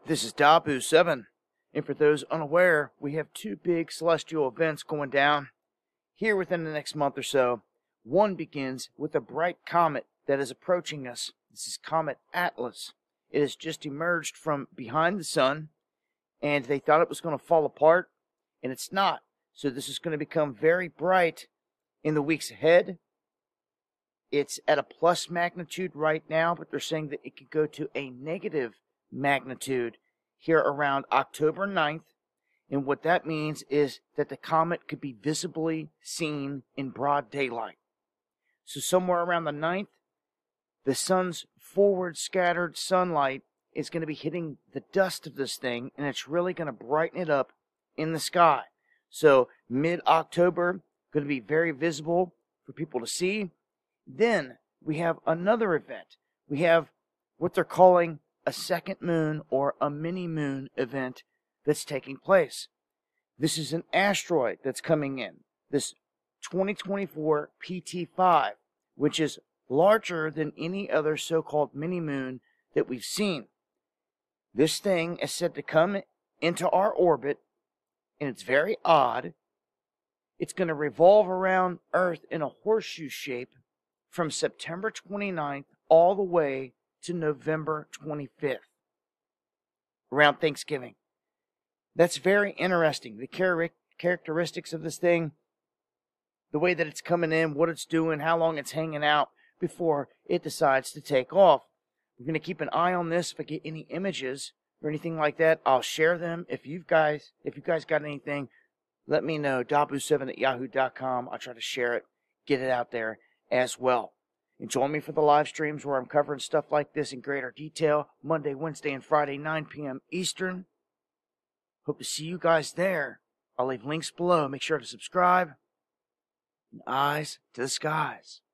This is Dabu7, and for those unaware, we have two big celestial events going down here within the next month or so. One begins with a bright comet that is approaching us. This is Comet Atlas. It has just emerged from behind the sun, and they thought it was going to fall apart, and it's not. So this is going to become very bright in the weeks ahead. It's at a plus magnitude right now, but they're saying that it could go to a negative magnitude here around October 9th. And what that means is that the comet could be visibly seen in broad daylight. So somewhere around the 9th, the sun's forward scattered sunlight is going to be hitting the dust of this thing, and it's really going to brighten it up in the sky. So mid-October, going to be very visible for people to see. Then we have another event. We have what they're calling a second moon or a mini moon event that's taking place. This is an asteroid that's coming in, this 2024 PT5, which is larger than any other so-called mini moon that we've seen. This thing is said to come into our orbit, and it's very odd. It's going to revolve around Earth in a horseshoe shape from September 29th all the way to November 25th, around Thanksgiving. That's very interesting. The characteristics of this thing, the way that it's coming in, what it's doing, how long it's hanging out before it decides to take off. We're going to keep an eye on this. If I get any images or anything like that, I'll share them. If you guys got anything, let me know. Dabu7@yahoo.com. I'll try to share it, get it out there as well. And join me for the live streams where I'm covering stuff like this in greater detail. Monday, Wednesday, and Friday, 9 p.m. Eastern. Hope to see you guys there. I'll leave links below. Make sure to subscribe. And eyes to the skies.